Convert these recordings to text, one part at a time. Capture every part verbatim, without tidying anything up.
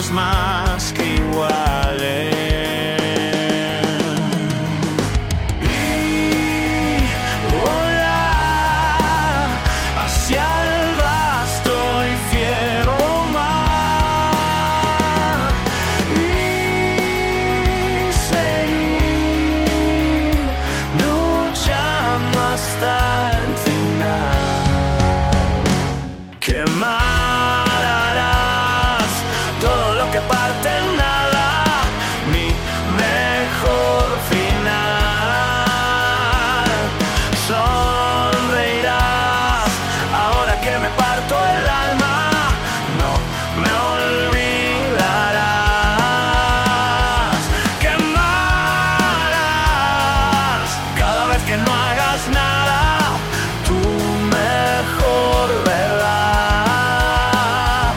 somos más que iguales. Y volar hacia el vasto y fiero mar y seguir luchando hasta el final. Quemarás todo lo que parte en nada, mi mejor final. Sonreirás ahora que me parto el alma, no me olvidarás. Quemarás cada vez que no hagas nada tu mejor verdad.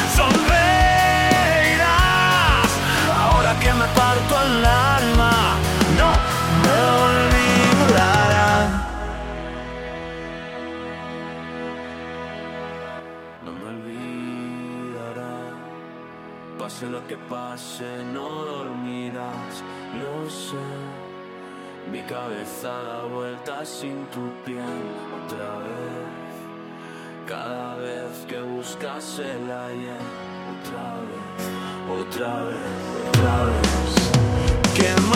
Sonreirás ahora que me parto el alma, no me olvidarás. No me olvidará, pase lo que pase, no dormirás, lo sé. Mi cabeza da vueltas sin tu piel otra vez. Cada vez que buscas el ayer, otra vez, otra vez, otra vez. Quema